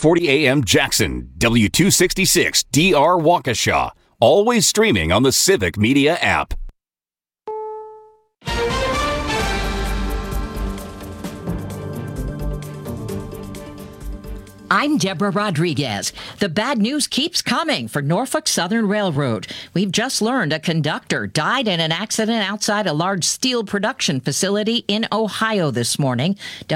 540 AM Jackson, W266 DR Waukesha. Always streaming on the Civic Media app. I'm Deborah Rodriguez. The bad news keeps coming for Norfolk Southern Railroad. We've just learned a conductor died in an accident outside a large steel production facility in Ohio this morning.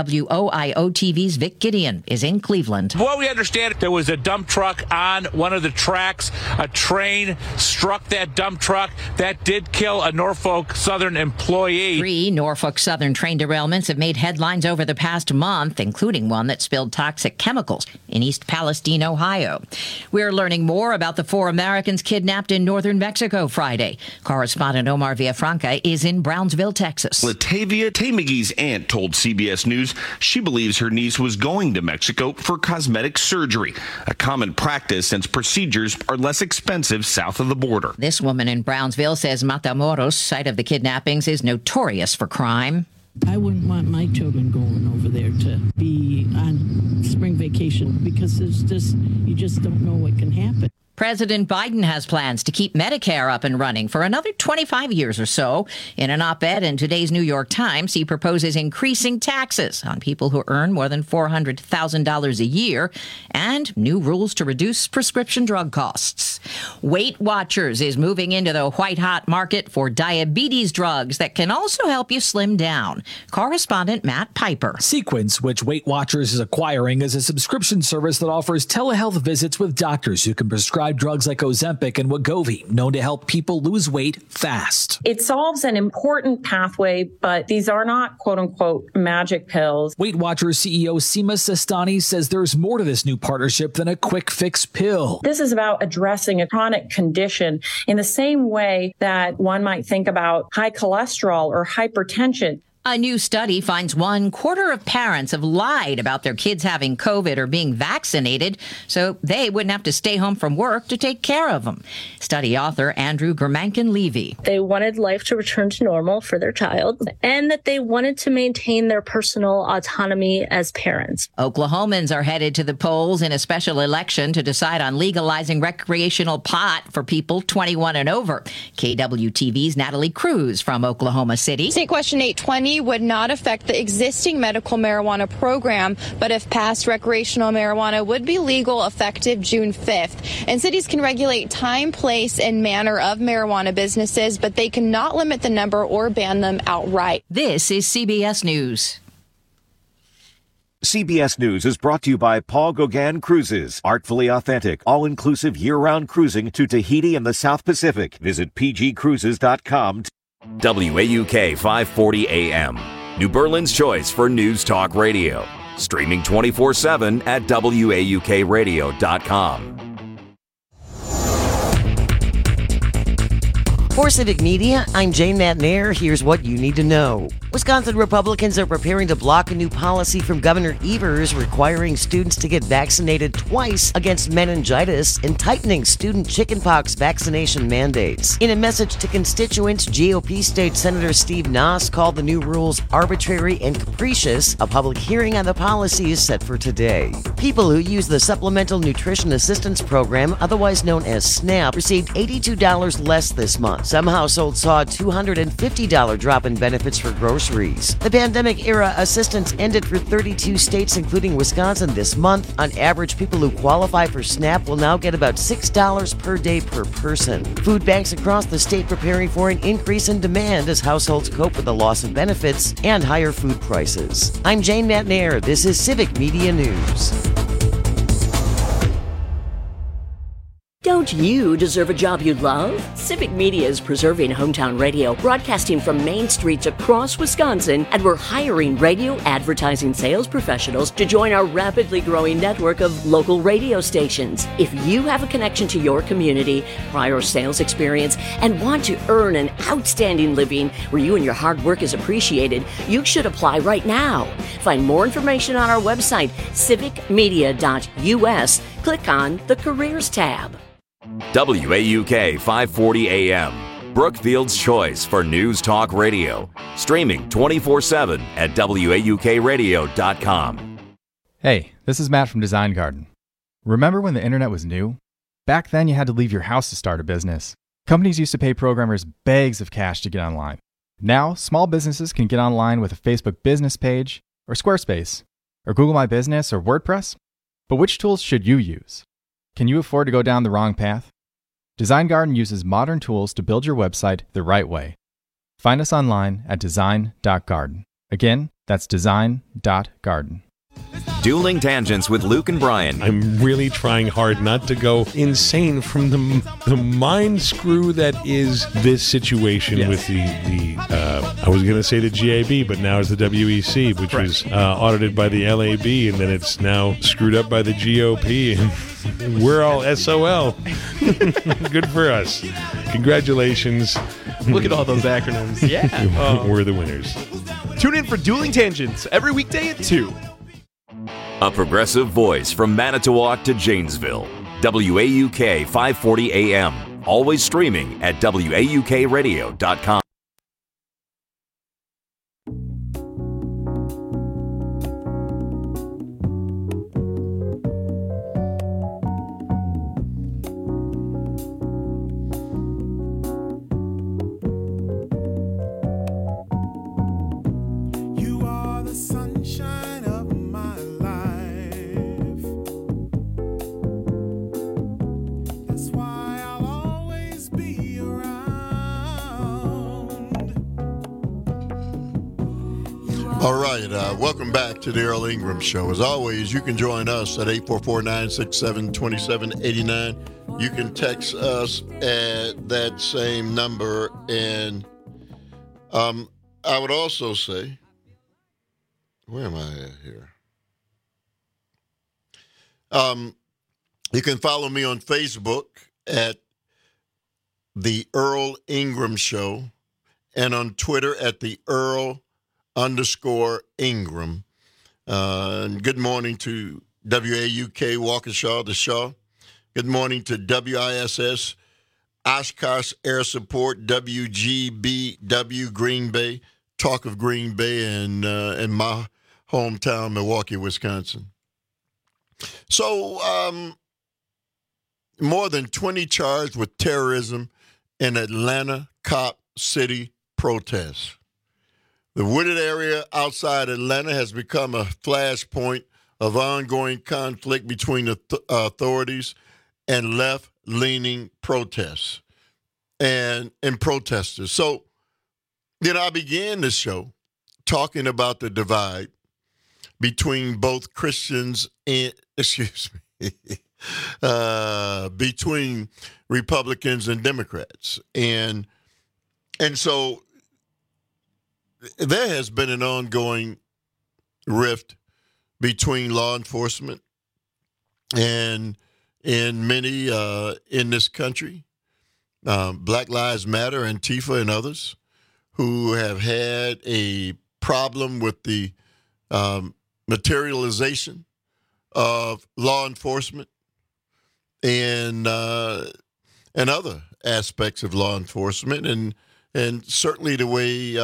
WOIO TV's Vic Gideon is in Cleveland. What we understand, there was a dump truck on one of the tracks. A train struck that dump truck. That did kill a Norfolk Southern employee. 3 Norfolk Southern train derailments have made headlines over the past month, including one that spilled toxic chemicals in East Palestine, Ohio. We're learning more about the 4 Americans kidnapped in northern Mexico Friday. Correspondent Omar Villafranca is in Brownsville, Texas. Latavia Tay McGee's aunt told CBS News she believes her niece was going to Mexico for cosmetic surgery, a common practice since procedures are less expensive south of the border. This woman in Brownsville says Matamoros, site of the kidnappings, is notorious for crime. I wouldn't want my children going over there to be on spring vacation because you just don't know what can happen. President Biden has plans to keep Medicare up and running for another 25 years or so. In an op-ed in today's New York Times, he proposes increasing taxes on people who earn more than $400,000 a year and new rules to reduce prescription drug costs. Weight Watchers is moving into the white-hot market for diabetes drugs that can also help you slim down. Correspondent Matt Piper. Sequence, which Weight Watchers is acquiring, is a subscription service that offers telehealth visits with doctors who can prescribe drugs like Ozempic and Wegovy, known to help people lose weight fast. It solves an important pathway, but these are not quote-unquote magic pills. Weight Watchers CEO Seema Sistani says there's more to this new partnership than a quick fix pill. This is about addressing a chronic condition in the same way that one might think about high cholesterol or hypertension. A new study finds 1/4 of parents have lied about their kids having COVID or being vaccinated, so they wouldn't have to stay home from work to take care of them. Study author Andrew Germankin-Levy. They wanted life to return to normal for their child, and that they wanted to maintain their personal autonomy as parents. Oklahomans are headed to the polls in a special election to decide on legalizing recreational pot for people 21 and over. KWTV's Natalie Cruz from Oklahoma City. State Question 820 would not affect the existing medical marijuana program, but if passed, recreational marijuana would be legal effective June 5th. And cities can regulate time, place, and manner of marijuana businesses, but they cannot limit the number or ban them outright. This is CBS News. CBS News is brought to you by Paul Gauguin Cruises. Artfully authentic, all-inclusive year-round cruising to Tahiti and the South Pacific. Visit pgcruises.com. WAUK 540 AM, New Berlin's choice for News Talk Radio. Streaming 24/7 at WAUKradio.com. For Civic Media, I'm Jane Matnair. Here's what you need to know. Wisconsin Republicans are preparing to block a new policy from Governor Evers requiring students to get vaccinated twice against meningitis and tightening student chickenpox vaccination mandates. In a message to constituents, GOP State Senator Steve Noss called the new rules arbitrary and capricious. A public hearing on the policy is set for today. People who use the Supplemental Nutrition Assistance Program, otherwise known as SNAP, received $82 less this month. Some households saw a $250 drop in benefits for groceries. The pandemic-era assistance ended for 32 states, including Wisconsin, this month. On average, people who qualify for SNAP will now get about $6 per day per person. Food banks across the state preparing for an increase in demand as households cope with the loss of benefits and higher food prices. I'm Jane Matnair. This is Civic Media News. Don't you deserve a job you love? Civic Media is preserving hometown radio, broadcasting from main streets across Wisconsin, and we're hiring radio advertising sales professionals to join our rapidly growing network of local radio stations. If you have a connection to your community, prior sales experience, and want to earn an outstanding living where you and your hard work is appreciated, you should apply right now. Find more information on our website, civicmedia.us. Click on the Careers tab. WAUK 540 AM, Brookfield's choice for News Talk Radio. Streaming 24/7 at WAUKradio.com. Hey, this is Matt from Design Garden. Remember when the internet was new? Back then, you had to leave your house to start a business. Companies used to pay programmers bags of cash to get online. Now, small businesses can get online with a Facebook business page, or Squarespace, or Google My Business, or WordPress. But which tools should you use? Can you afford to go down the wrong path? Design Garden uses modern tools to build your website the right way. Find us online at design.garden. Again, that's design.garden. Dueling Tangents with Luke and Brian. I'm really trying hard not to go insane from the mind screw that is this situation with the I was going to say the GAB, but now it's the WEC, which was audited by the LAB, and then it's now screwed up by the GOP, and we're all SOL. Good for us. Congratulations. Look at all those acronyms. Yeah. We're the winners. Tune in for Dueling Tangents every weekday at 2. A progressive voice from Manitowoc to Janesville. WAUK 540 AM. Always streaming at WAUKradio.com. All right, welcome back to the Earl Ingram Show. As always, you can join us at 844-967-2789. You can text us at that same number. And I would also say, where am I at here? You can follow me on Facebook at The Earl Ingram Show and on Twitter at The Earl _Ingram. And good morning to WAUK Waukesha, the Shaw. Good morning to WISS, Oshkosh Air Support, WGBW Green Bay, Talk of Green Bay, and in my hometown, Milwaukee, Wisconsin. So, more than 20 charged with terrorism in Atlanta Cop City protests. The wooded area outside Atlanta has become a flashpoint of ongoing conflict between the authorities and left-leaning protests and protesters. So, I began the show talking about the divide between both Christians and, between Republicans and Democrats. And so there has been an ongoing rift between law enforcement and many in this country, Black Lives Matter, Antifa, and others, who have had a problem with the materialization of law enforcement and other aspects of law enforcement, and certainly the way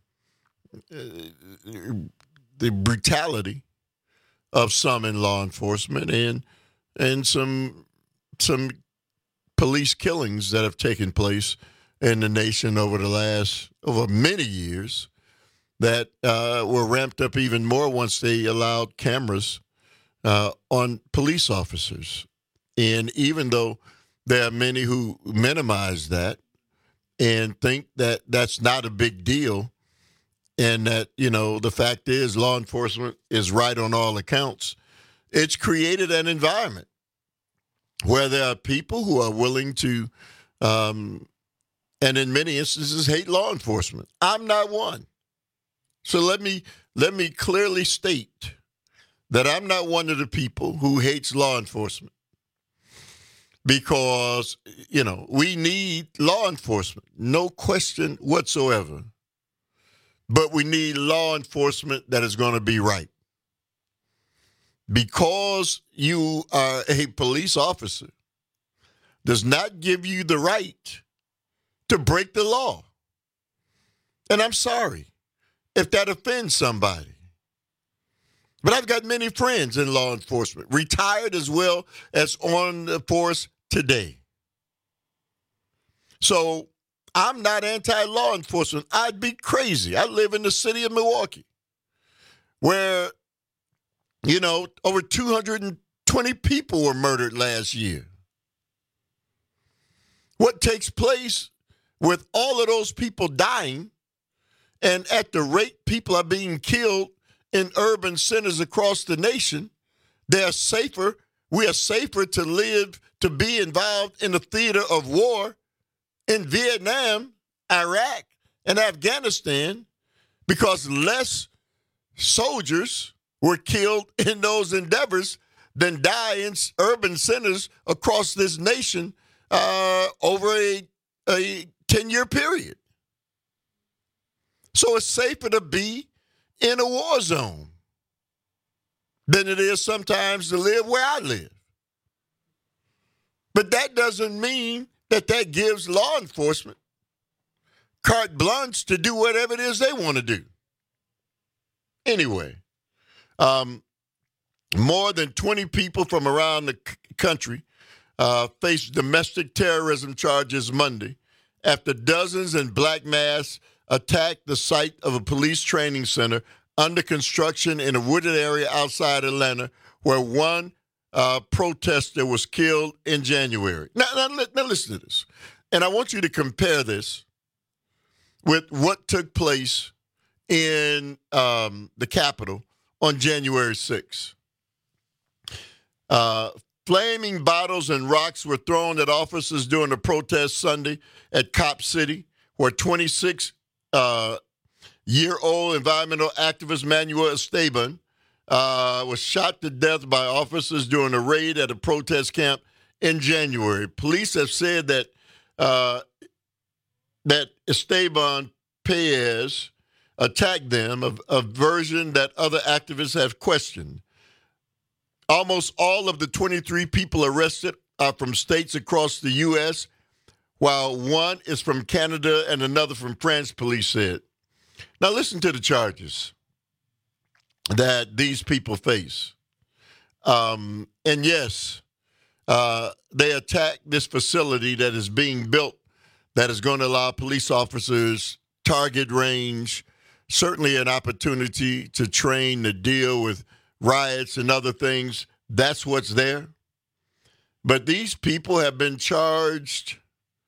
the brutality of some in law enforcement and some police killings that have taken place in the nation over many years that were ramped up even more once they allowed cameras on police officers. And even though there are many who minimize that and think that that's not a big deal, and that, the fact is law enforcement is right on all accounts, it's created an environment where there are people who are willing to, and in many instances, hate law enforcement. I'm not one. So let me clearly state that I'm not one of the people who hates law enforcement, because, we need law enforcement, no question whatsoever. But we need law enforcement that is going to be right. Because you are a police officer does not give you the right to break the law. And I'm sorry if that offends somebody. But I've got many friends in law enforcement, retired as well as on the force today. So I'm not anti-law enforcement. I'd be crazy. I live in the city of Milwaukee where, over 220 people were murdered last year. What takes place with all of those people dying and at the rate people are being killed in urban centers across the nation, we are safer to live, to be involved in the theater of war in Vietnam, Iraq, and Afghanistan because less soldiers were killed in those endeavors than die in urban centers across this nation over a 10-year period. So it's safer to be in a war zone than it is sometimes to live where I live. But that doesn't mean that gives law enforcement carte blanche to do whatever it is they want to do. Anyway, more than 20 people from around the country faced domestic terrorism charges Monday after dozens in black mass attacked the site of a police training center under construction in a wooded area outside Atlanta, where one protester was killed in January. Now listen to this. And I want you to compare this with what took place in the Capitol on January 6th. Flaming bottles and rocks were thrown at officers during a protest Sunday at Cop City, where 26-year-old environmental activist Manuel Esteban was shot to death by officers during a raid at a protest camp in January. Police have said that Esteban Paez attacked them, a version that other activists have questioned. Almost all of the 23 people arrested are from states across the U.S., while one is from Canada and another from France, police said. Now listen to the charges that these people face. And yes, they attacked this facility that is being built that is going to allow police officers target range, certainly an opportunity to train to deal with riots and other things. That's what's there. But these people have been charged.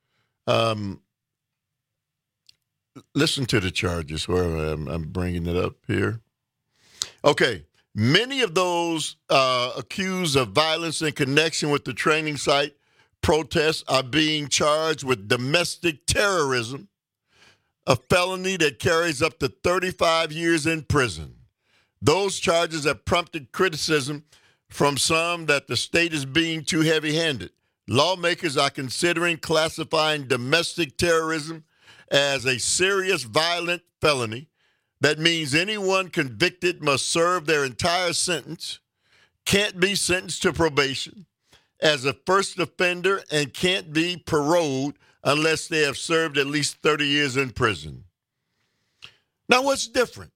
Listen to the charges where I'm bringing it up here. Okay. Many of those accused of violence in connection with the training site protests are being charged with domestic terrorism, a felony that carries up to 35 years in prison. Those charges have prompted criticism from some that the state is being too heavy-handed. Lawmakers are considering classifying domestic terrorism as a serious violent felony. That means anyone convicted must serve their entire sentence, can't be sentenced to probation as a first offender, and can't be paroled unless they have served at least 30 years in prison. Now, what's different?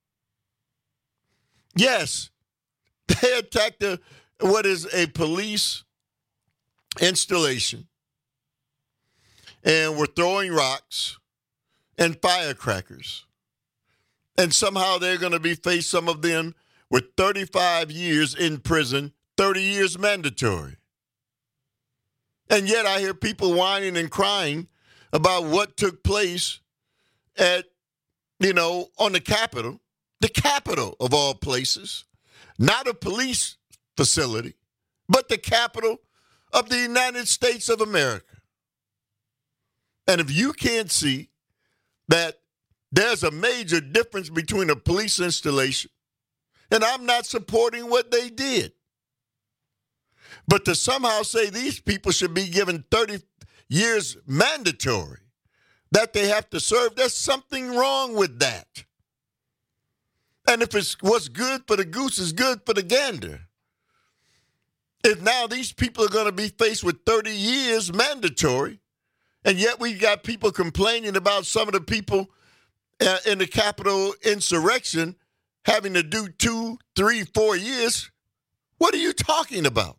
Yes, they attacked what is a police installation and were throwing rocks and firecrackers. And somehow they're going to be faced, some of them, with 35 years in prison, 30 years mandatory. And yet I hear people whining and crying about what took place at, on the Capitol of all places, not a police facility, but the Capitol of the United States of America. And if you can't see that there's a major difference between a police installation, and I'm not supporting what they did, but to somehow say these people should be given 30 years mandatory, that they have to serve, there's something wrong with that. And if it's what's good for the goose is good for the gander, if now these people are going to be faced with 30 years mandatory, and yet we got people complaining about some of the people in the Capitol insurrection having to do 2, 3, 4 years. What are you talking about?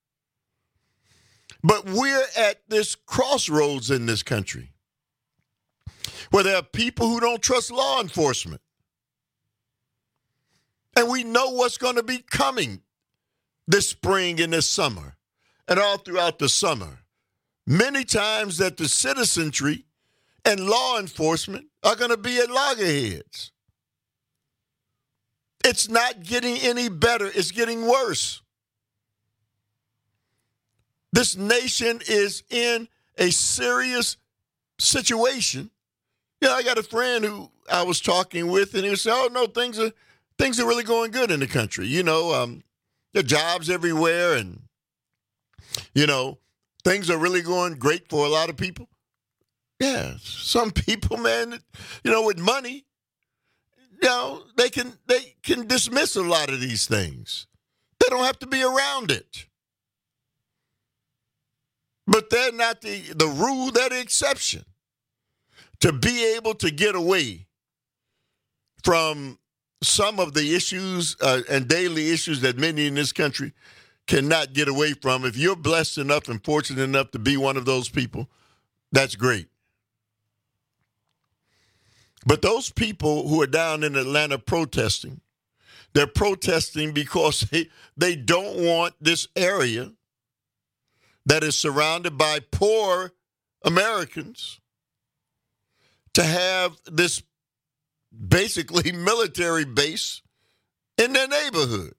But we're at this crossroads in this country where there are people who don't trust law enforcement. And we know what's going to be coming this spring and this summer and all throughout the summer. Many times that the citizenry and law enforcement are going to be at loggerheads. It's not getting any better. It's getting worse. This nation is in a serious situation. You know, I got a friend who I was talking with, and he was saying, "Oh no, things are really going good in the country. You know, there are jobs everywhere, and you know, things are really going great for a lot of people." Yeah, some people, man, you know, with money, you know, they can dismiss a lot of these things. They don't have to be around it. But they're not the rule, they're the exception. To be able to get away from some of the issues and daily issues that many in this country cannot get away from. If you're blessed enough and fortunate enough to be one of those people, that's great. But those people who are down in Atlanta protesting, they're protesting because they don't want this area that is surrounded by poor Americans to have this basically military base in their neighborhood.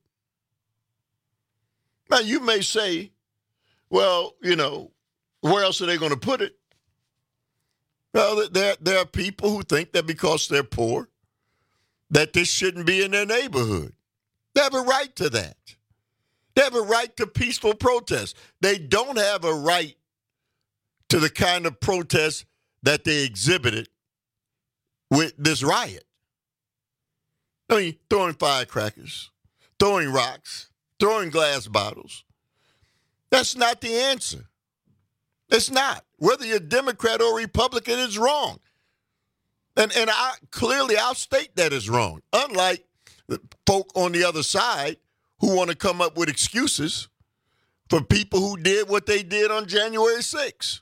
Now, you may say, well, you know, where else are they going to put it? Well, there are people who think that because they're poor, that this shouldn't be in their neighborhood. They have a right to that. They have a right to peaceful protest. They don't have a right to the kind of protest that they exhibited with this riot. I mean, throwing firecrackers, throwing rocks, throwing glass bottles. That's not the answer. It's not. Whether you're Democrat or Republican, it's wrong. And I'll state that is wrong. Unlike the folk on the other side who want to come up with excuses for people who did what they did on January 6th.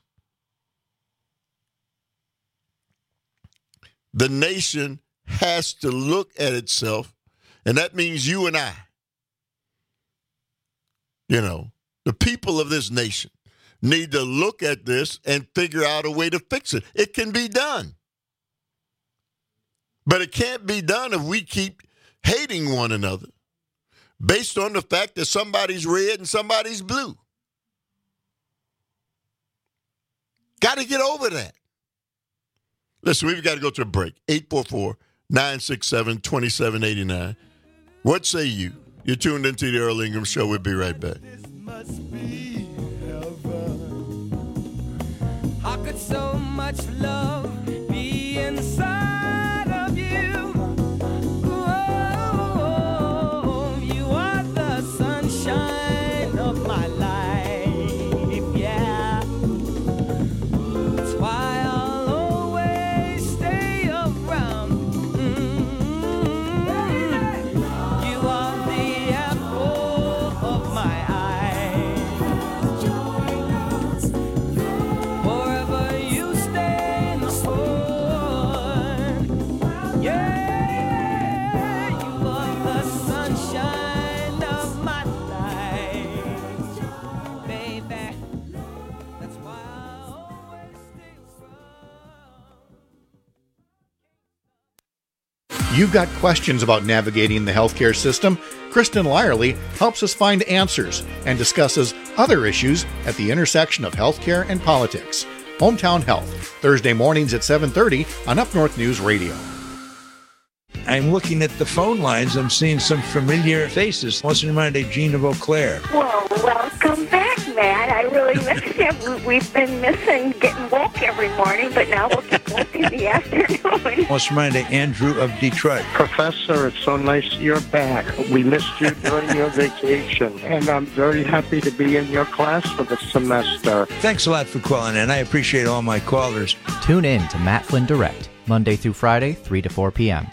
The nation has to look at itself, and that means you and I. You know, the people of this nation need to look at this and figure out a way to fix it. It can be done. But it can't be done if we keep hating one another based on the fact that somebody's red and somebody's blue. Got to get over that. Listen, we've got to go to a break. 844-967-2789. What say you? You're tuned into the Earl Ingram Show. We'll be right back. How could so much love be inside of you? Oh, you are the sunshine of my life, yeah. That's why I'll always stay around. You are the apple of my eye. You've got questions about navigating the healthcare system? Kristen Lyerly helps us find answers and discusses other issues at the intersection of healthcare and politics. Hometown Health, Thursday mornings at 7:30 on Up North News Radio. I'm looking at the phone lines. I'm seeing some familiar faces. What's in mind, Gina Beauclair? Well, welcome back, Matt. I really missed you. We've been missing getting woke every morning, but now we'll get woke in the afternoon. What's in mind, Andrew of Detroit? Professor, it's so nice you're back. We missed you during your vacation, and I'm very happy to be in your class for the semester. Thanks a lot for calling in. I appreciate all my callers. Tune in to Matt Flynn Direct, Monday through Friday, 3 to 4 p.m.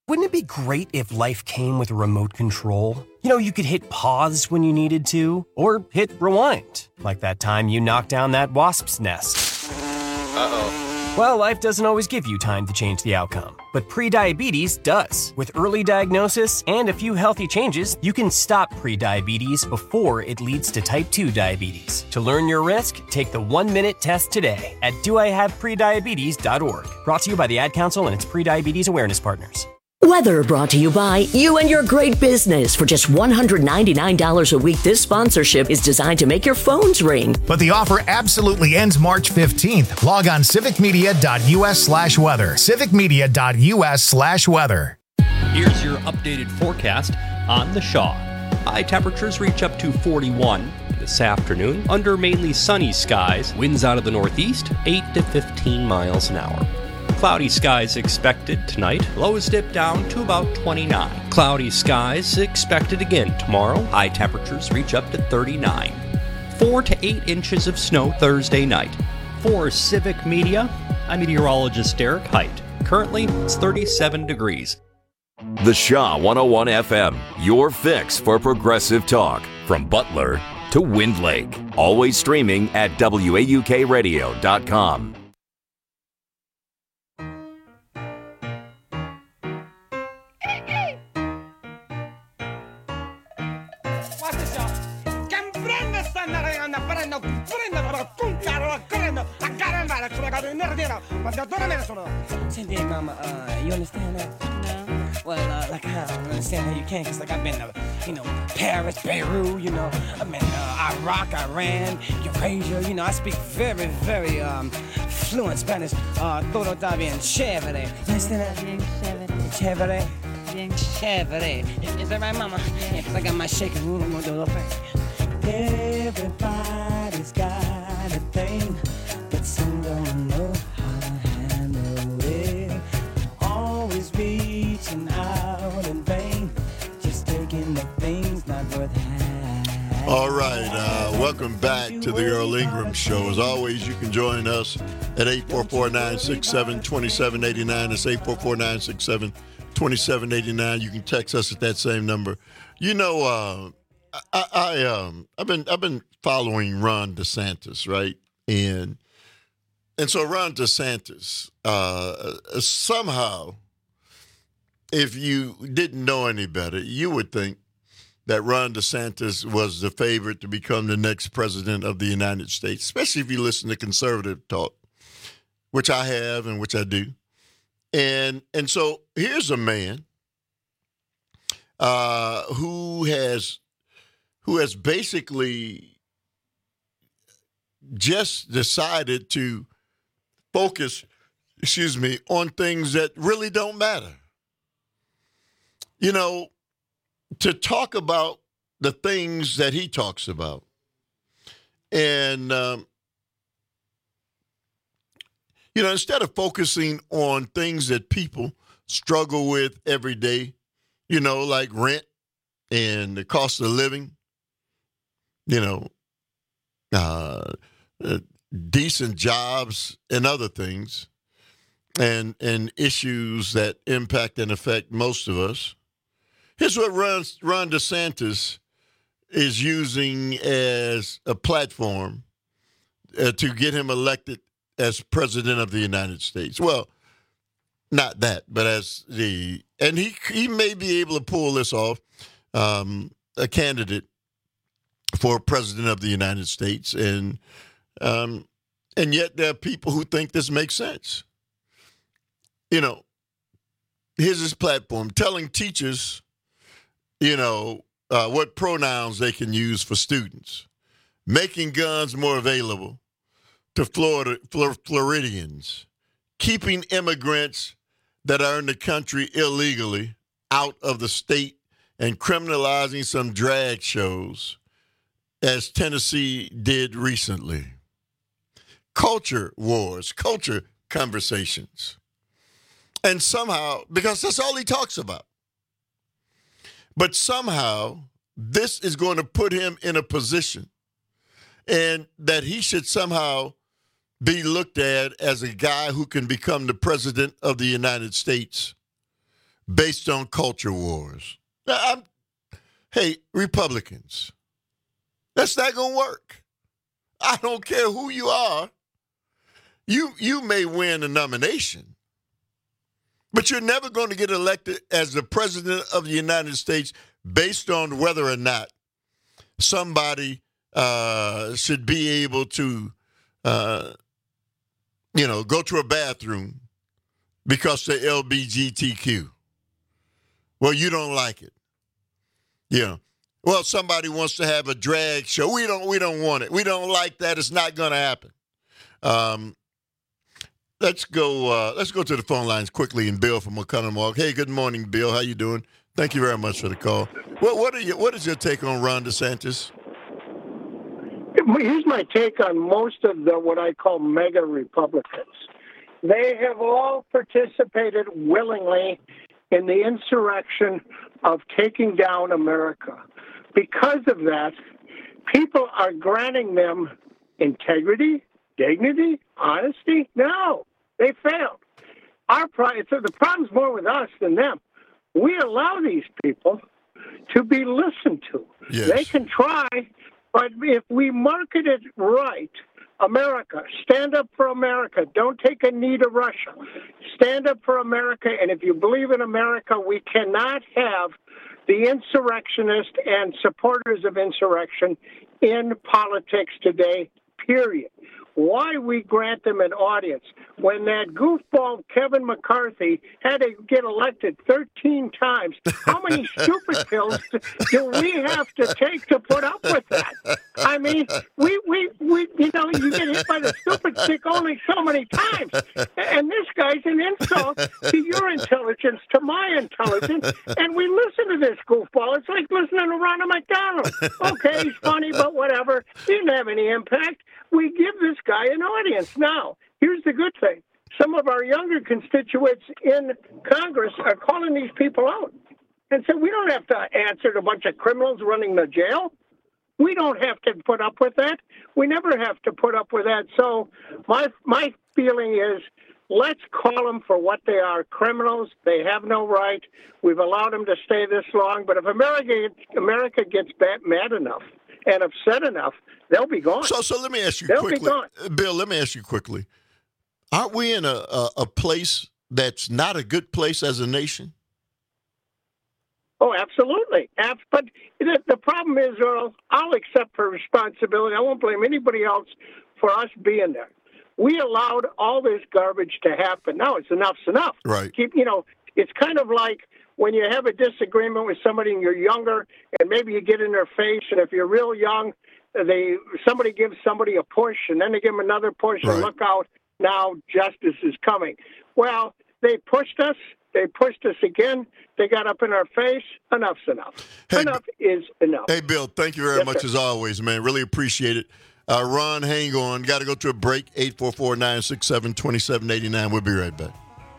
Wouldn't it be great if life came with a remote control? You know, you could hit pause when you needed to, or hit rewind, like that time you knocked down that wasp's nest. Uh-oh. Well, life doesn't always give you time to change the outcome, but prediabetes does. With early diagnosis and a few healthy changes, you can stop prediabetes before it leads to type 2 diabetes. To learn your risk, take the 1-minute test today at doihaveprediabetes.org. Brought to you by the Ad Council and its prediabetes awareness partners. Weather brought to you by you and your great business. For just $199 a week, this sponsorship is designed to make your phones ring. But the offer absolutely ends March 15th. Log on civicmedia.us/weather. civicmedia.us/weather. Here's your updated forecast on the Shaw. High temperatures reach up to 41 this afternoon under mainly sunny skies. Winds out of the northeast, 8 to 15 miles an hour. Cloudy skies expected tonight. Lows dip down to about 29. Cloudy skies expected again tomorrow. High temperatures reach up to 39. 4 to 8 inches of snow Thursday night. For Civic Media, I'm meteorologist Derek Height. Currently, it's 37 degrees. The Shaw 101 FM, your fix for progressive talk. From Butler to Wind Lake. Always streaming at WAUKradio.com. Senti, Mama, you understand that? No. Well, like, I don't understand how you can, because, like, I've been to, Paris, Beirut, I've been Iraq, Iran, Eurasia, I speak very, very fluent Spanish. Todo está bien chévere. You understand that? Bien chévere. Bien chévere. Is that right, Mama? Yeah, because I got my shaking room, I'm going to do a little thing. Everybody's got a thing, but some don't know how to handle it. Always reaching out in vain, just taking the things not worth having. All right, welcome back to the Earl Ingram Show. As always, you can join us at 844-967-2789. That's 844-967-2789. You can text us at that same number. I've been following Ron DeSantis, right? And so Ron DeSantis, somehow, if you didn't know any better, you would think that Ron DeSantis was the favorite to become the next president of the United States, especially if you listen to conservative talk, which I have and which I do. And so here's a man who has basically just decided to focus, on things that really don't matter. To talk about the things that he talks about. And, instead of focusing on things that people struggle with every day, like rent and the cost of living, decent jobs and other things, and issues that impact and affect most of us. Here's what Ron DeSantis is using as a platform to get him elected as president of the United States. Well, not that, but and he may be able to pull this off, a candidate for president of the United States, and yet there are people who think this makes sense. Here's his platform, telling teachers, what pronouns they can use for students, making guns more available to Floridians, keeping immigrants that are in the country illegally out of the state, and criminalizing some drag shows, as Tennessee did recently. Culture wars, culture conversations. And somehow, because that's all he talks about, but somehow this is going to put him in a position and that he should somehow be looked at as a guy who can become the president of the United States based on culture wars. Now, hey, Republicans, that's not going to work. I don't care who you are. You may win a nomination, but you're never going to get elected as the president of the United States based on whether or not somebody should be able to, go to a bathroom because they're LGBTQ. Well, you don't like it. Yeah. Well, somebody wants to have a drag show. We don't want it. We don't like that. It's not going to happen. Let's go to the phone lines quickly. And Bill from Oconomowoc. Hey, good morning, Bill. How you doing? Thank you very much for the call. What is your take on Ron DeSantis? Here's my take on most of the what I call mega Republicans. They have all participated willingly in the insurrection of taking down America. Because of that, people are granting them integrity, dignity, honesty. No, they failed. The problem's more with us than them. We allow these people to be listened to. Yes. They can try, but if we market it right, America, stand up for America. Don't take a knee to Russia. Stand up for America, and if you believe in America, we cannot have the insurrectionists and supporters of insurrection in politics today, period. Why we grant them an audience when that goofball Kevin McCarthy had to get elected 13 times? How many stupid pills do we have to take to put up with that? I mean, we you get hit by the stupid stick only so many times. And this guy's an insult to your intelligence, to my intelligence, and we listen to this goofball. It's like listening to Ronald McDonald. Okay, he's funny, but whatever. He didn't have any impact. We give this guy an audience. Now, here's the good thing. Some of our younger constituents in Congress are calling these people out and said, we don't have to answer to a bunch of criminals running the jail. We don't have to put up with that. We never have to put up with that. So my feeling is, let's call them for what they are, criminals. They have no right. We've allowed them to stay this long. But if America gets mad enough and upset enough, they'll be gone. So let me ask you they'll quickly, Bill, let me ask you quickly. Aren't we in a place that's not a good place as a nation? Oh, absolutely. But the problem is, Earl, I'll accept for responsibility. I won't blame anybody else for us being there. We allowed all this garbage to happen. Now it's enough's enough. Right. It's kind of like when you have a disagreement with somebody and you're younger, and maybe you get in their face, and if you're real young, somebody gives somebody a push, and then they give them another push, and look out, now justice is coming. Well, they pushed us. They pushed us again. They got up in our face. Enough's enough. Enough is enough. Hey, Bill, thank you very much as always, man. Really appreciate it. Ron, hang on. Got to go to a break. 844-967-2789. We'll be right back.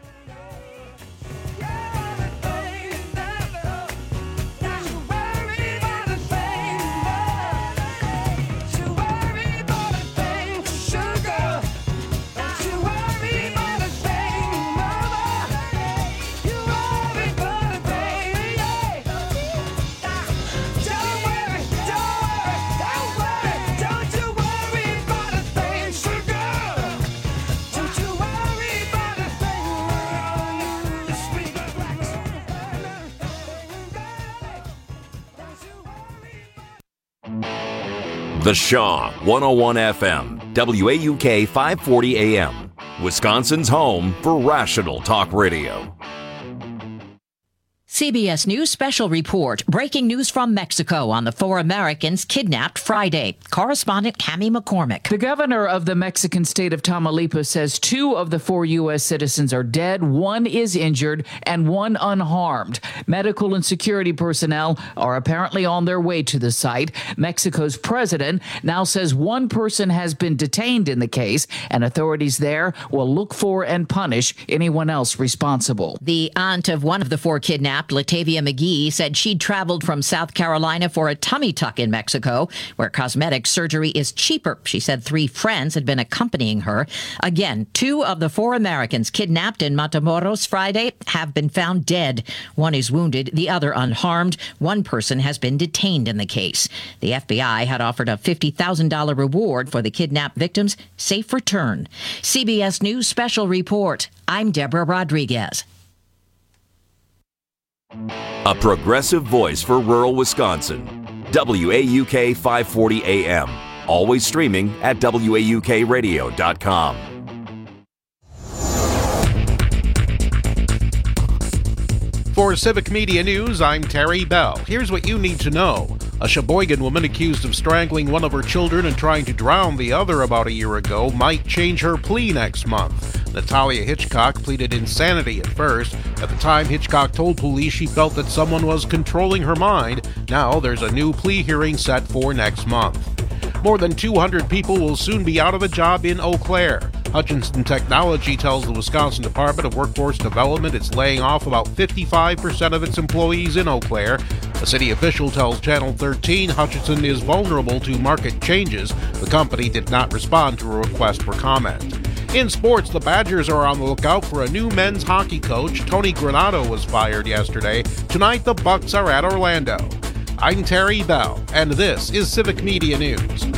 The Shaw 101 FM, WAUK 540 AM, Wisconsin's home for rational talk radio. CBS News special report. Breaking news from Mexico on the 4 Americans kidnapped Friday. Correspondent Cami McCormick. The governor of the Mexican state of Tamaulipas says 2 of the 4 U.S. citizens are dead, 1 is injured, and 1 unharmed. Medical and security personnel are apparently on their way to the site. Mexico's president now says 1 person has been detained in the case, and authorities there will look for and punish anyone else responsible. The aunt of one of the 4 kidnapped kidnapped Latavia McGee said she'd traveled from South Carolina for a tummy tuck in Mexico, where cosmetic surgery is cheaper. She said 3 friends had been accompanying her. Again, 2 of the 4 Americans kidnapped in Matamoros Friday have been found dead. 1 is wounded, the other unharmed. 1 person has been detained in the case. The FBI had offered a $50,000 reward for the kidnapped victims' safe return. CBS News Special Report. I'm Deborah Rodriguez. A progressive voice for rural Wisconsin. WAUK 540 AM. Always streaming at WAUKradio.com. For Civic Media News, I'm Terry Bell. Here's what you need to know. A Sheboygan woman accused of strangling one of her children and trying to drown the other about a year ago might change her plea next month. Natalia Hitchcock pleaded insanity at first. At the time, Hitchcock told police she felt that someone was controlling her mind. Now there's a new plea hearing set for next month. More than 200 people will soon be out of a job in Eau Claire. Hutchinson Technology tells the Wisconsin Department of Workforce Development it's laying off about 55% of its employees in Eau Claire. A city official tells Channel 13 Hutchinson is vulnerable to market changes. The company did not respond to a request for comment. In sports, the Badgers are on the lookout for a new men's hockey coach. Tony Granato was fired yesterday. Tonight, the Bucks are at Orlando. I'm Terry Bell, and this is Civic Media News.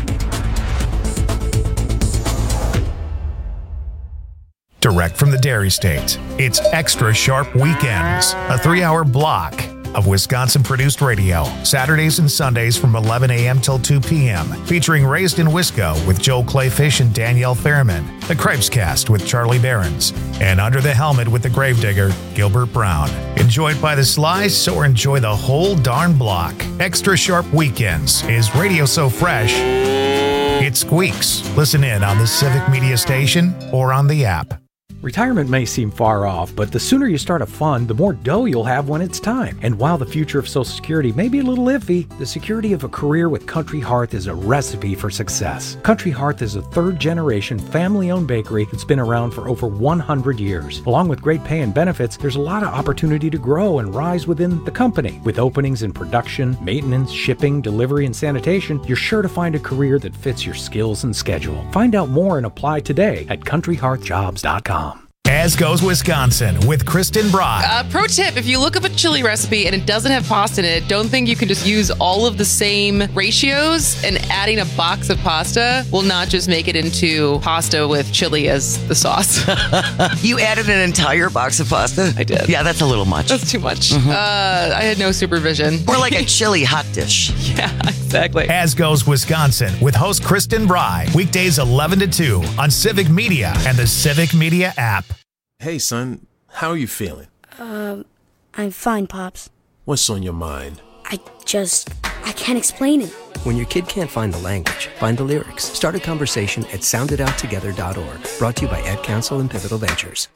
Direct from the Dairy State, it's Extra Sharp Weekends, a 3-hour block of Wisconsin-produced radio, Saturdays and Sundays from 11 a.m. till 2 p.m., featuring Raised in Wisco with Joe Clayfish and Danielle Fairman, The Cripescast with Charlie Behrens, and Under the Helmet with the Gravedigger, Gilbert Brown. Enjoyed by the slice or enjoy the whole darn block. Extra Sharp Weekends is radio so fresh, it squeaks. Listen in on the Civic Media Station or on the app. Retirement may seem far off, but the sooner you start a fund, the more dough you'll have when it's time. And while the future of Social Security may be a little iffy, the security of a career with Country Hearth is a recipe for success. Country Hearth is a 3rd-generation, family-owned bakery that's been around for over 100 years. Along with great pay and benefits, there's a lot of opportunity to grow and rise within the company. With openings in production, maintenance, shipping, delivery, and sanitation, you're sure to find a career that fits your skills and schedule. Find out more and apply today at countryhearthjobs.com. As Goes Wisconsin with Kristen Brock. Pro tip, if you look up a chili recipe and it doesn't have pasta in it, don't think you can just use all of the same ratios, and adding a box of pasta will not just make it into pasta with chili as the sauce. You added an entire box of pasta? I did. Yeah, that's a little much. That's too much. Mm-hmm. I had no supervision. More like a chili hot dish. Yeah, exactly. As Goes Wisconsin with host Kristen Bry. Weekdays 11 to 2 on Civic Media and the Civic Media app. Hey, son, how are you feeling? I'm fine, Pops. What's on your mind? I can't explain it. When your kid can't find the language, find the lyrics. Start a conversation at soundedouttogether.org. Brought to you by Ad Council and Pivotal Ventures.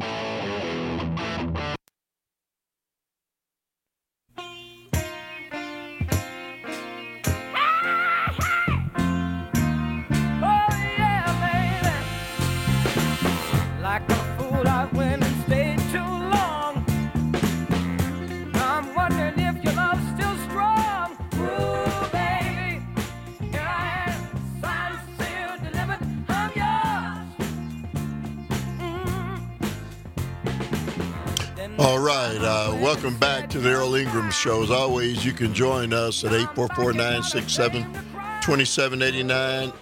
All right, welcome back to the Earl Ingram Show. As always, you can join us at 844-967-2789,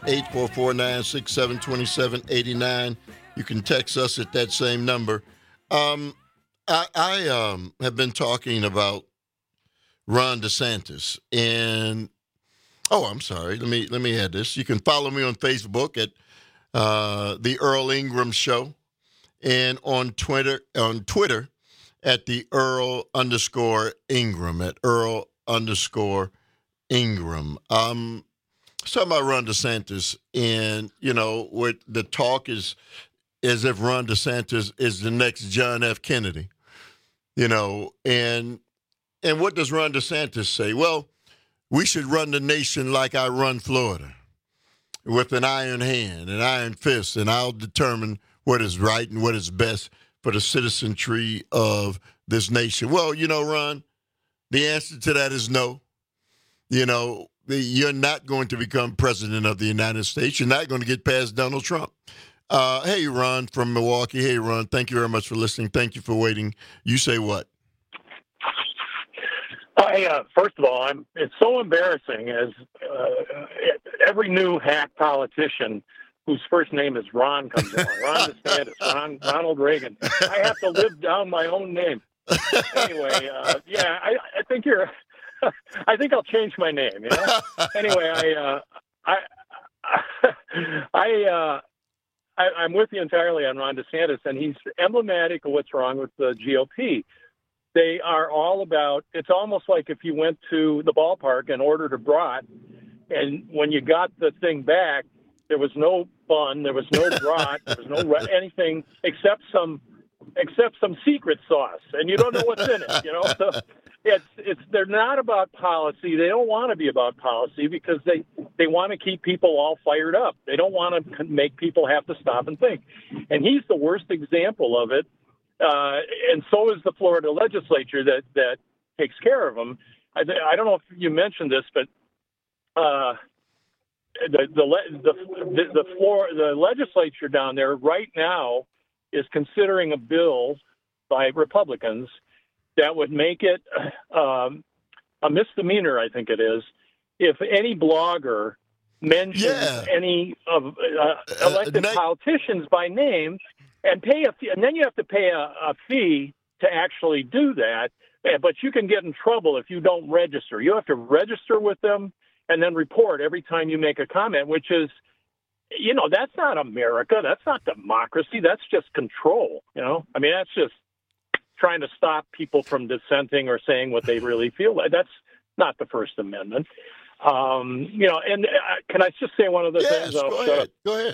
844-967-2789. You can text us at that same number. I have been talking about Ron DeSantis, and I'm sorry. Let me add this. You can follow me on Facebook at the Earl Ingram Show, and on Twitter at the Earl_Ingram, at Earl_Ingram. Talking about Ron DeSantis, and, what the talk is as if Ron DeSantis is the next John F. Kennedy, and what does Ron DeSantis say? Well, we should run the nation like I run Florida, with an iron hand, an iron fist, and I'll determine what is right and what is best for the citizenry of this nation? Well, Ron, the answer to that is no. You're not going to become president of the United States. You're not going to get past Donald Trump. Hey, Ron from Milwaukee. Hey, Ron, thank you very much for listening. Thank you for waiting. You say what? First of all, it's so embarrassing as every new hack politician whose first name is Ron comes along. Ron DeSantis, Ronald Reagan. I have to live down my own name. Anyway, I think you're... I think I'll change my name. Anyway, I'm with you entirely on Ron DeSantis, and he's emblematic of what's wrong with the GOP. They are all about. It's almost like if you went to the ballpark and ordered a brat, and when you got the thing back, there was no bun, there was no brat, there was no anything except some secret sauce, and you don't know what's in it. So, they're not about policy. They don't want to be about policy because they want to keep people all fired up. They don't want to make people have to stop and think. And he's the worst example of it. And so is the Florida legislature that takes care of him. I don't know if you mentioned this, but the legislature down there right now is considering a bill by Republicans that would make it a misdemeanor, I think it is, if any blogger mentions any of elected politicians by name and pay a fee, and then you have to pay a fee to actually do that. But you can get in trouble if you don't register. You have to register with them and then report every time you make a comment, which is, that's not America. That's not democracy. That's just control. That's just trying to stop people from dissenting or saying what they really feel like. That's not the First Amendment. And can I just say one of the things? Go ahead.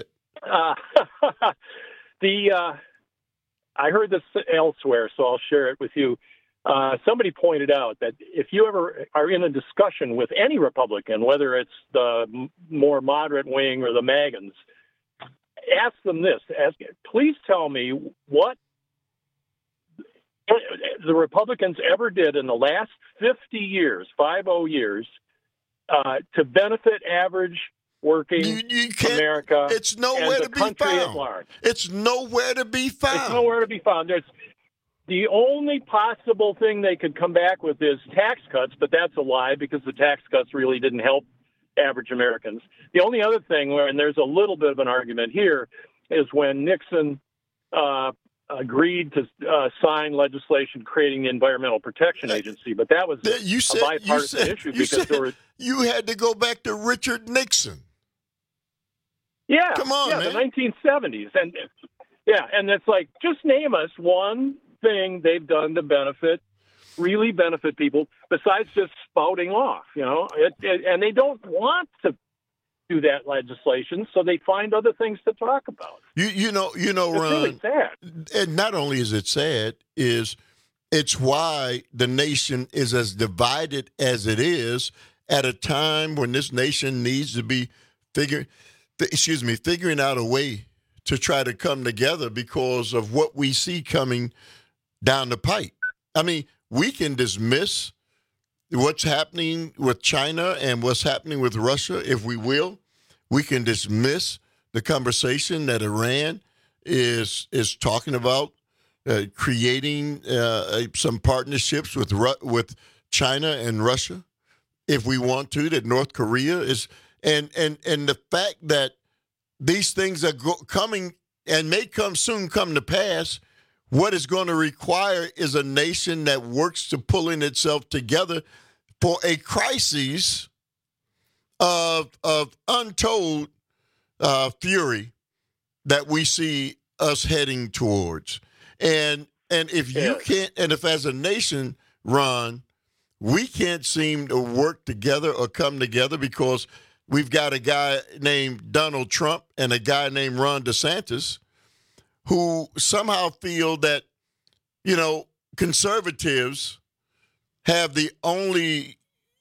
I heard this elsewhere, so I'll share it with you. Somebody pointed out that if you ever are in a discussion with any Republican, whether it's the more moderate wing or the Magans, ask them this. Please tell me what the Republicans ever did in the last 50 years, 50 years, to benefit average working America. It's nowhere to be found. It's nowhere to be found. It's nowhere to be found. The only possible thing they could come back with is tax cuts, but that's a lie because the tax cuts really didn't help average Americans. The only other thing, and there's a little bit of an argument here, is when Nixon agreed to sign legislation creating the Environmental Protection Agency, but that was a bipartisan issue because you had to go back to Richard Nixon. Yeah, come on, man. The 1970s, and it's like just name us one thing they've done to really benefit people besides just spouting off, and they don't want to do that legislation, so they find other things to talk about. You know, it's Ron, really sad. And not only is it sad, it's why the nation is as divided as it is at a time when this nation needs to be figuring out a way to try to come together because of what we see coming down the pipe. I mean, we can dismiss what's happening with China and what's happening with Russia, if we will. We can dismiss the conversation that Iran is talking about creating some partnerships with China and Russia, if we want to. That North Korea is, and the fact that these things are coming and may come to pass. What it's going to require is a nation that works to pulling itself together for a crisis of untold fury that we see us heading towards. And if you can't, and if as a nation, Ron, we can't seem to work together or come together because we've got a guy named Donald Trump and a guy named Ron DeSantis who somehow feel that, conservatives have the only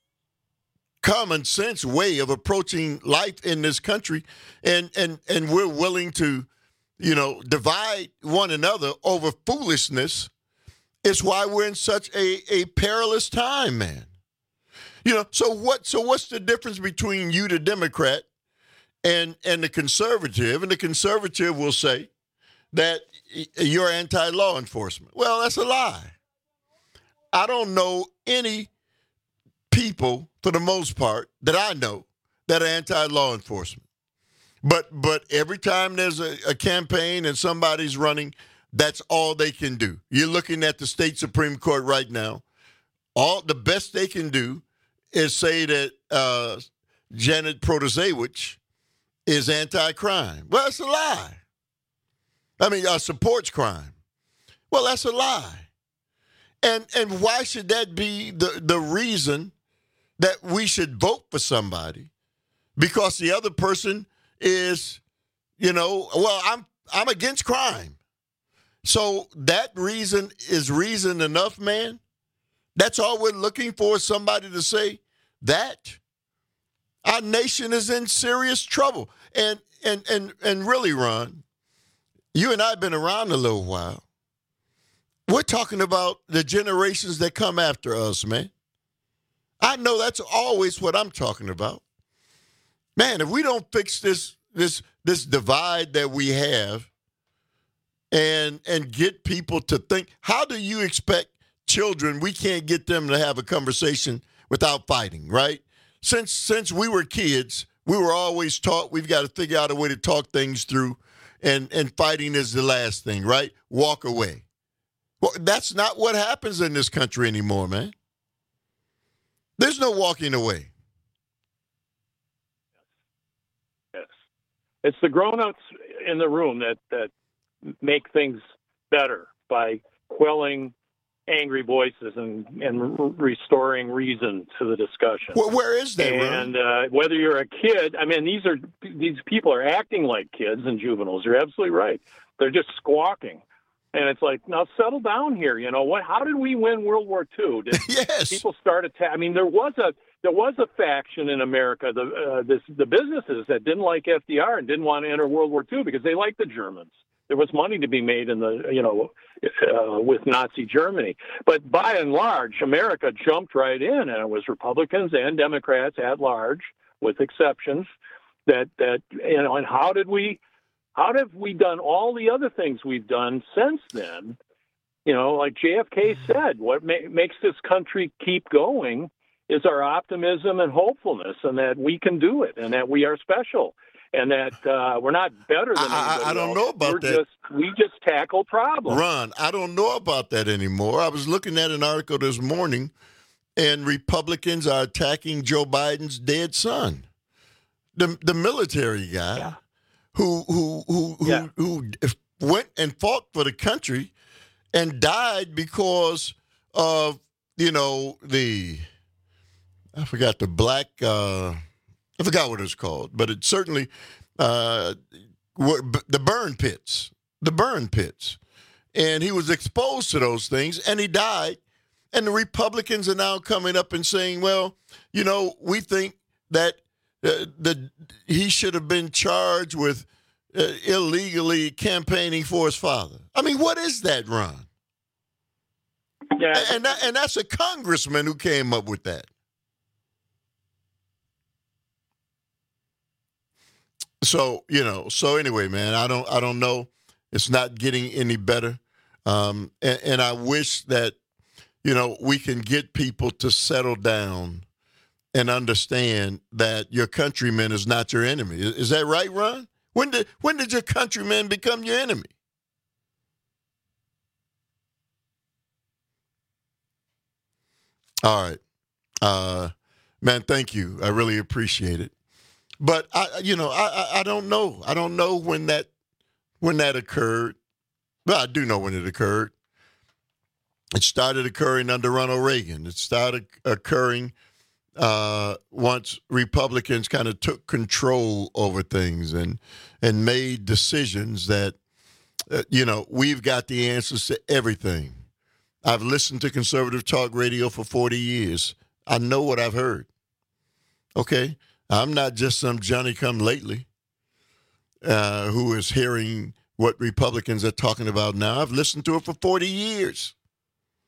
common sense way of approaching life in this country, and we're willing to, divide one another over foolishness It's why we're in such a perilous time, man. So what's the difference between you, the Democrat, and the conservative? And the conservative will say that you're anti-law enforcement. Well, that's a lie. I don't know any people, for the most part, that I know that are anti-law enforcement. But every time there's a campaign and somebody's running, that's all they can do. You're looking at the state Supreme Court right now. All the best they can do is say that Janet Protasewicz is anti-crime. Well, that's a lie. I mean, supports crime. Well, that's a lie. And why should that be the reason that we should vote for somebody? Because the other person is, I'm against crime. So that reason is reason enough, man? That's all we're looking for, somebody to say that? Our nation is in serious trouble. And really, Ron, you and I have been around a little while. We're talking about the generations that come after us, man. I know that's always what I'm talking about. Man, if we don't fix this divide that we have and get people to think, how do you expect children, we can't get them to have a conversation without fighting, right? Since we were kids, we were always taught we've got to figure out a way to talk things through, and fighting is the last thing, right? Walk away. Well, that's not what happens in this country anymore, man. There's no walking away. Yes. It's the grown-ups in the room that make things better by quelling angry voices and restoring reason to the discussion. Well, where is that? And whether you're a kid, I mean, these people are acting like kids and juveniles. You're absolutely right. They're just squawking. And it's like, now settle down here. You know what? How did we win World War II? Yes. People started. I mean, there was a faction in America, the businesses that didn't like FDR and didn't want to enter World War II because they liked the Germans. There was money to be made in with Nazi Germany. But by and large, America jumped right in, and it was Republicans and Democrats at large, with exceptions. And how have we done all the other things we've done since then? Like JFK said, what makes this country keep going is our optimism and hopefulness, and that we can do it, and that we are special. And that we're not better than anybody I don't else. know about that. We just tackle problems. Ron, I don't know about that anymore. I was looking at an article this morning, and Republicans are attacking Joe Biden's dead son, the military guy, who went and fought for the country and died because of I forgot what it's called, but it's certainly the burn pits. And he was exposed to those things, and he died. And the Republicans are now coming up and saying, well, we think that he should have been charged with illegally campaigning for his father. I mean, what is that, Ron? Yeah. And that's a congressman who came up with that. So anyway, man, I don't know. It's not getting any better. And I wish that, we can get people to settle down and understand that your countryman is not your enemy. Is that right, Ron? When did your countryman become your enemy? All right. Man, thank you. I really appreciate it. But I don't know. I don't know when that occurred. Well, I do know when it occurred. It started occurring under Ronald Reagan. It started occurring once Republicans kind of took control over things and made decisions that we've got the answers to everything. I've listened to conservative talk radio for 40 years. I know what I've heard. Okay? I'm not just some Johnny-come-lately who is hearing what Republicans are talking about now. I've listened to it for 40 years.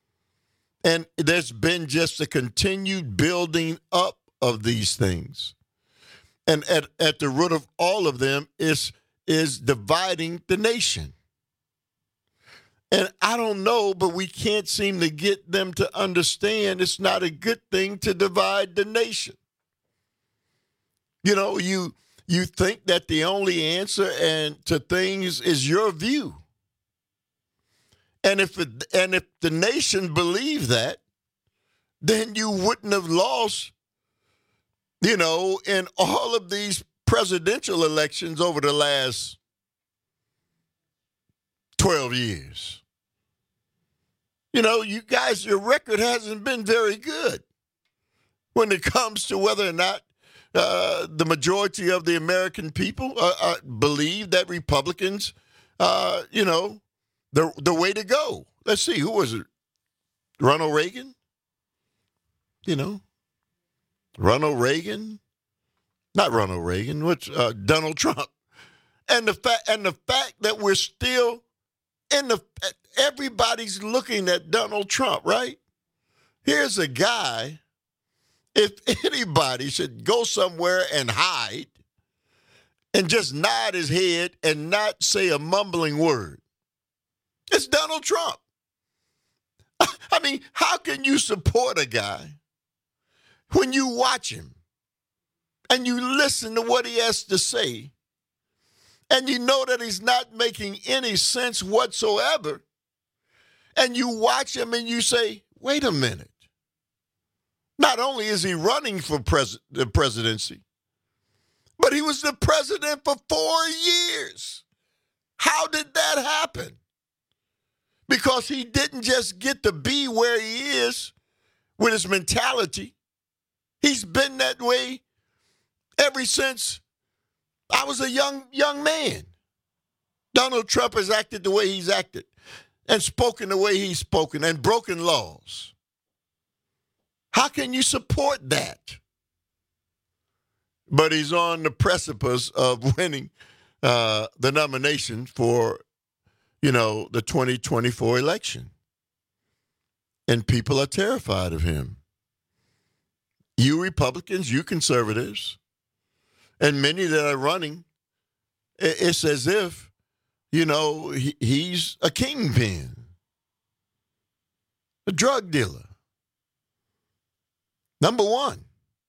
And there's been just a continued building up of these things. And at the root of all of them is dividing the nation. And I don't know, but we can't seem to get them to understand it's not a good thing to divide the nation. You know, you think that the only answer to things is your view. And if the nation believed that, then you wouldn't have lost, you know, in all of these presidential elections over the last 12 years. You know, you guys, your record hasn't been very good when it comes to whether or not the majority of the American people believe that Republicans, you know, the way to go. Let's see, who was it? Ronald Reagan? You know, Ronald Reagan? Not Ronald Reagan. What's Donald Trump? And the fact that we're still everybody's looking at Donald Trump, right? Here's a guy, if anybody should go somewhere and hide and just nod his head and not say a mumbling word, it's Donald Trump. I mean, how can you support a guy when you watch him and you listen to what he has to say and you know that he's not making any sense whatsoever, and you watch him and you say, wait a minute. Not only is he running for the presidency, but he was the president for 4 years. How did that happen? Because he didn't just get to be where he is with his mentality. He's been that way ever since I was a young man. Donald Trump has acted the way he's acted and spoken the way he's spoken and broken laws. How can you support that? But he's on the precipice of winning the nomination for, you know, the 2024 election. And people are terrified of him. You Republicans, you conservatives, and many that are running, it's as if, you know, he's a kingpin, a drug dealer. Number one.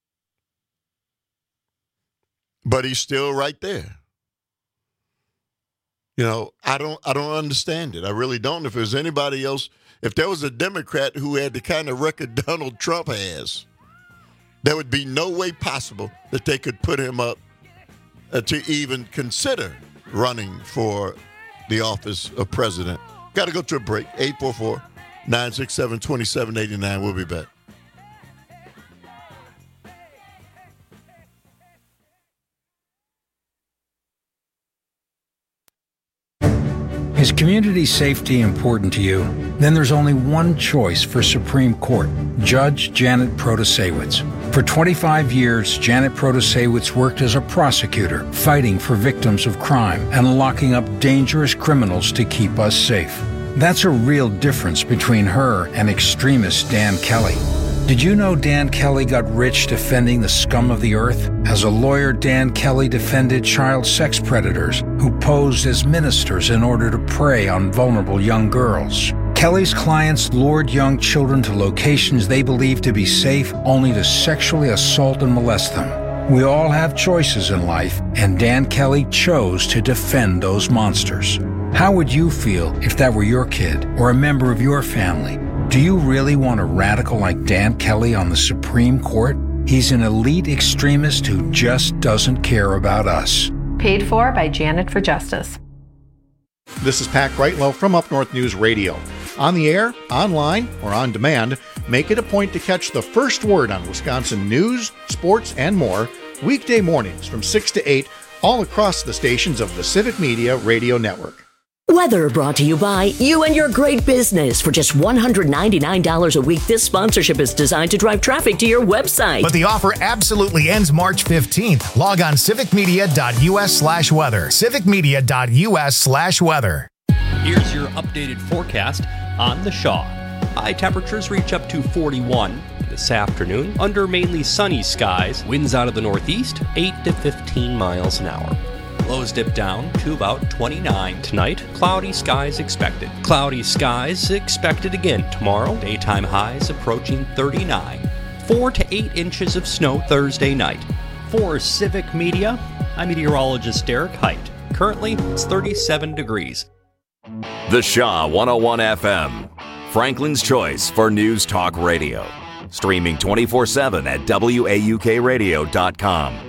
But he's still right there. You know, I don't understand it. I really don't. If there's anybody else, if there was a Democrat who had the kind of record Donald Trump has, there would be no way possible that they could put him up to even consider running for the office of president. Got to go to a break. 844-967-2789. We'll be back. Is community safety important to you? Then there's only one choice for Supreme Court, Judge Janet Protasewicz. For 25 years, Janet Protasewicz worked as a prosecutor, fighting for victims of crime and locking up dangerous criminals to keep us safe. That's a real difference between her and extremist Dan Kelly. Did you know Dan Kelly got rich defending the scum of the earth? As a lawyer, Dan Kelly defended child sex predators who posed as ministers in order to prey on vulnerable young girls. Kelly's clients lured young children to locations they believed to be safe, only to sexually assault and molest them. We all have choices in life, and Dan Kelly chose to defend those monsters. How would you feel if that were your kid or a member of your family? Do you really want a radical like Dan Kelly on the Supreme Court? He's an elite extremist who just doesn't care about us. Paid for by Janet for Justice. This is Pat Greitlow from Up North News Radio. On the air, online, or on demand, make it a point to catch the first word on Wisconsin news, sports, and more weekday mornings from 6 to 8 all across the stations of the Civic Media Radio Network. Weather brought to you by You and Your Great Business. For just $199 a week, this sponsorship is designed to drive traffic to your website. But the offer absolutely ends March 15th. Log on civicmedia.us/weather. Civicmedia.us/weather. Here's your updated forecast on the Shaw. High temperatures reach up to 41 this afternoon under mainly sunny skies. Winds out of the northeast, 8 to 15 miles an hour. Lows dip down to about 29 tonight. Cloudy skies expected. Cloudy skies expected again tomorrow. Daytime highs approaching 39. 4 to 8 inches of snow Thursday night. For Civic Media, I'm meteorologist Derek Height. Currently, it's 37 degrees. The Shaw 101 FM, Franklin's choice for news talk radio. Streaming 24/7 at WAUKradio.com.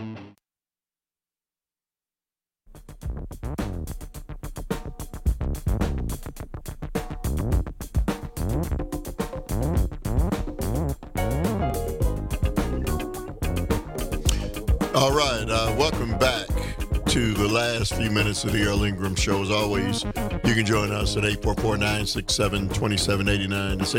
All right, welcome back to the last few minutes of the Earl Ingram Show. As always, you can join us at 844-967-2789. It's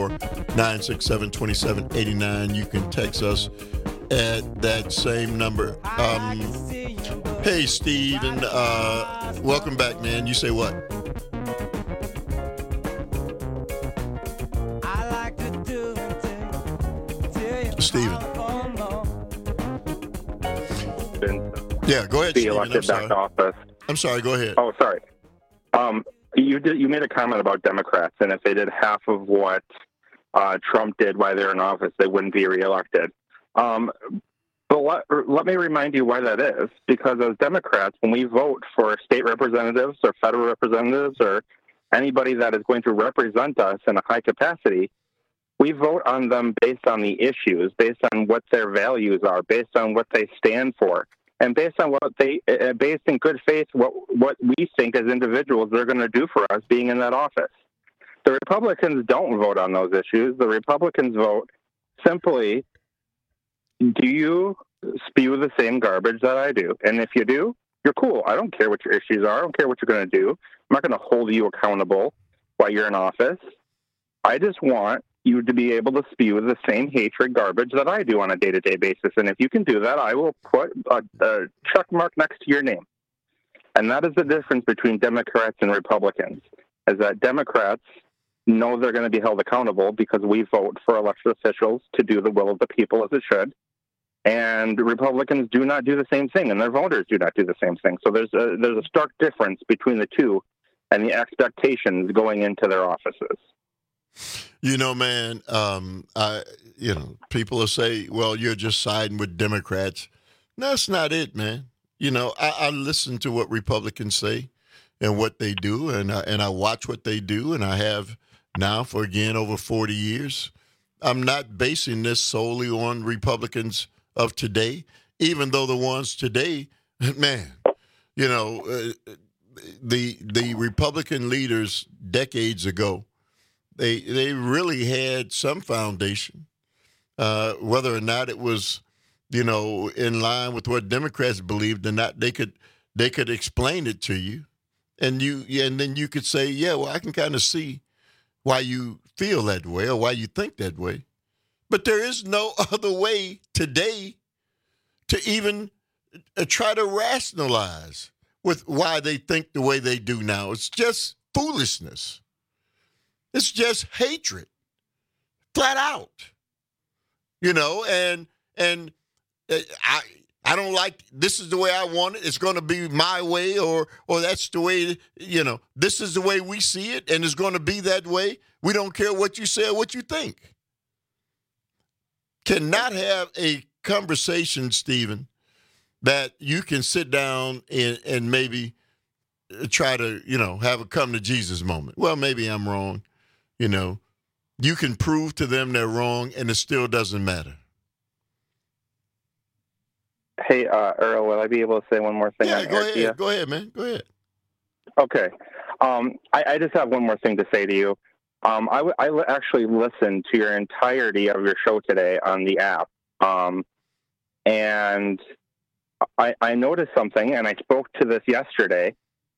844-967-2789. You can text us at that same number. Hey, Steve, and welcome back, man. You say what? Steven. Yeah, go ahead, be Steven. elected back to office. I'm sorry, go ahead. Oh, sorry. You made a comment about Democrats, and if they did half of what Trump did while they were in office, they wouldn't be reelected. But let me remind you why that is. Because as Democrats, when we vote for state representatives or federal representatives or anybody that is going to represent us in a high capacity, we vote on them based on the issues, based on what their values are, based on what they stand for, and based on based in good faith, what we think as individuals they're going to do for us being in that office. The Republicans don't vote on those issues. The Republicans vote simply, do you spew the same garbage that I do? And if you do, you're cool. I don't care what your issues are. I don't care what you're going to do. I'm not going to hold you accountable while you're in office. I just want you to be able to spew the same hatred garbage that I do on a day-to-day basis. And if you can do that, I will put a check mark next to your name. And that is the difference between Democrats and Republicans, is that Democrats know they're going to be held accountable because we vote for elected officials to do the will of the people as it should. And Republicans do not do the same thing, and their voters do not do the same thing. So there's a stark difference between the two and the expectations going into their offices. You know, man, people will say, well, you're just siding with Democrats. No, that's not it, man. You know, I listen to what Republicans say and what they do, and I watch what they do, and I have now for, again, over 40 years. I'm not basing this solely on Republicans of today, even though the ones today, man, you know, the Republican leaders decades ago, they really had some foundation, whether or not it was, you know, in line with what Democrats believed or not. They could explain it to you, and then you could say, yeah, well, I can kind of see why you feel that way or why you think that way. But there is no other way today to even try to rationalize with why they think the way they do now. It's just foolishness. It's just hatred, flat out. You know, and I don't like, this is the way I want it. It's going to be my way, or that's the way, you know, this is the way we see it, and it's going to be that way. We don't care what you say or what you think. Cannot have a conversation, Stephen, that you can sit down and maybe try to, you know, have a come to Jesus moment. Well, maybe I'm wrong. You know, you can prove to them they're wrong, and it still doesn't matter. Hey, Earl, will I be able to say one more thing? Yeah, go ahead. Go ahead, man. Go ahead. Okay. I just have one more thing to say to you. I actually listened to your entirety of your show today on the app. And I noticed something, and I spoke to this yesterday.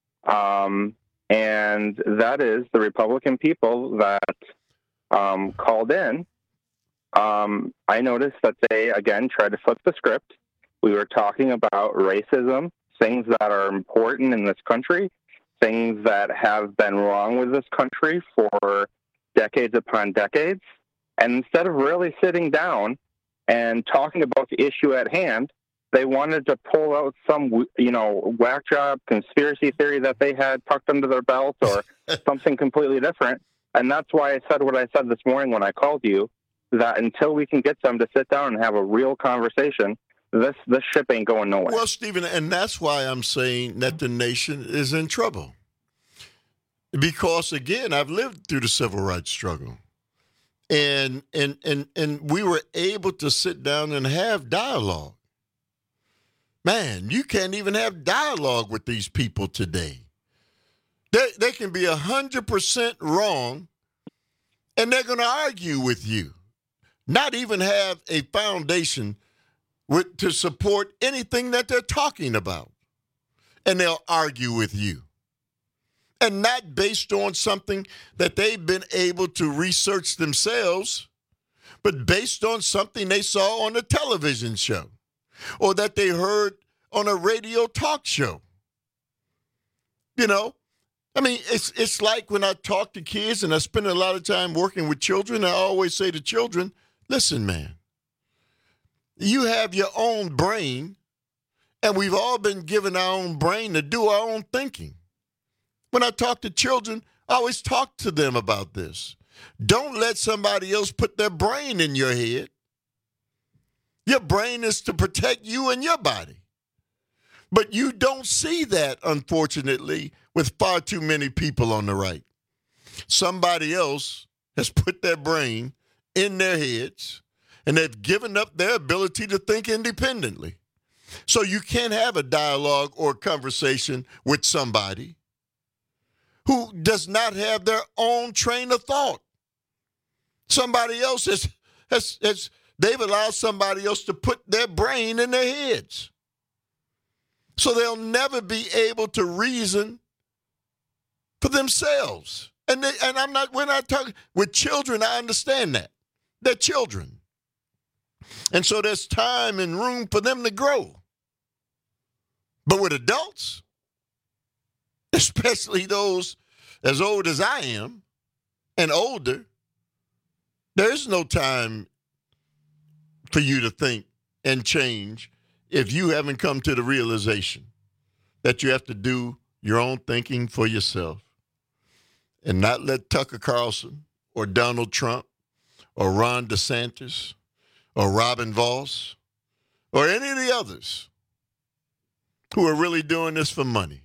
And that is the Republican people that called in. I noticed that they, again, tried to flip the script. We were talking about racism, things that are important in this country, things that have been wrong with this country for decades upon decades. And instead of really sitting down and talking about the issue at hand, they wanted to pull out some, whack job conspiracy theory that they had tucked under their belt or something completely different. And that's why I said what I said this morning when I called you, that until we can get them to sit down and have a real conversation, this ship ain't going nowhere. Well, Stephen, and that's why I'm saying that the nation is in trouble. Because, again, I've lived through the civil rights struggle. And we were able to sit down and have dialogue. Man, you can't even have dialogue with these people today. They can be 100% wrong, and they're going to argue with you. Not even have a foundation to support anything that they're talking about. And they'll argue with you. And not based on something that they've been able to research themselves, but based on something they saw on a television show or that they heard on a radio talk show. It's like when I talk to kids, and I spend a lot of time working with children, I always say to children, listen, man, you have your own brain, and we've all been given our own brain to do our own thinking. When I talk to children, I always talk to them about this. Don't let somebody else put their brain in your head. Your brain is to protect you and your body. But you don't see that, unfortunately, with far too many people on the right. Somebody else has put their brain in their heads, and they've given up their ability to think independently. So you can't have a dialogue or conversation with somebody who does not have their own train of thought. Somebody else they've allowed somebody else to put their brain in their heads. So they'll never be able to reason for themselves. And we're not talking with children. I understand that. They're children. And so there's time and room for them to grow. But with adults, especially those as old as I am and older, there's no time for you to think and change if you haven't come to the realization that you have to do your own thinking for yourself and not let Tucker Carlson or Donald Trump or Ron DeSantis or Robin Voss or any of the others who are really doing this for money.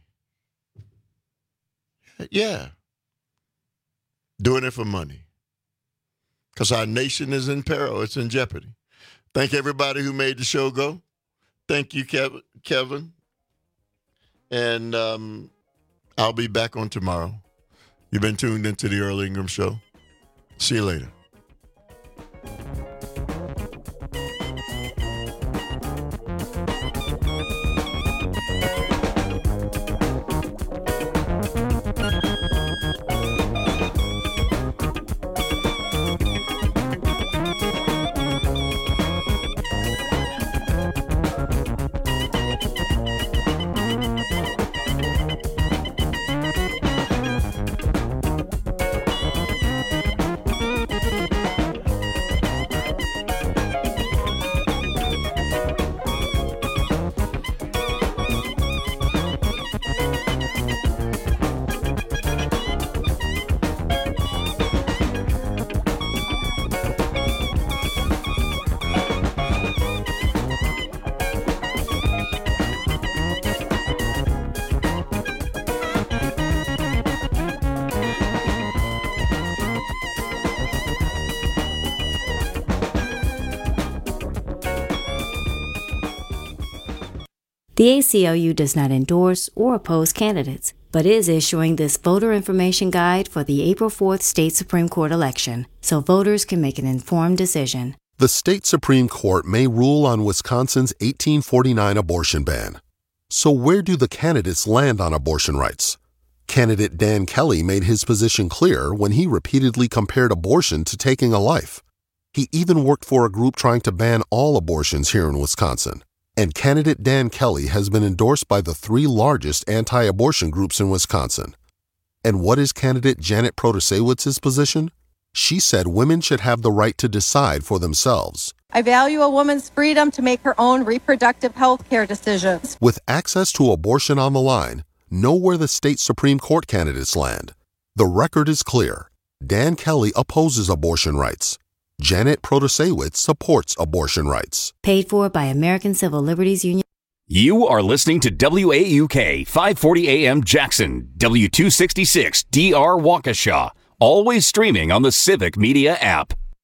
Yeah, doing it for money. Because our nation is in peril. It's in jeopardy. Thank everybody who made the show go. Thank you, Kevin. And I'll be back on tomorrow. You've been tuned into the Earl Ingram Show. See you later. The ACLU does not endorse or oppose candidates, but is issuing this voter information guide for the April 4th state Supreme Court election, so voters can make an informed decision. The state Supreme Court may rule on Wisconsin's 1849 abortion ban. So where do the candidates land on abortion rights? Candidate Dan Kelly made his position clear when he repeatedly compared abortion to taking a life. He even worked for a group trying to ban all abortions here in Wisconsin. And candidate Dan Kelly has been endorsed by the 3 largest anti-abortion groups in Wisconsin. And what is candidate Janet Protasewicz's position? She said women should have the right to decide for themselves. I value a woman's freedom to make her own reproductive health care decisions. With access to abortion on the line, know where the state Supreme Court candidates land. The record is clear. Dan Kelly opposes abortion rights. Janet Protasewicz supports abortion rights. Paid for by American Civil Liberties Union. You are listening to WAUK 540 AM Jackson, W266 DR Waukesha, always streaming on the Civic Media app.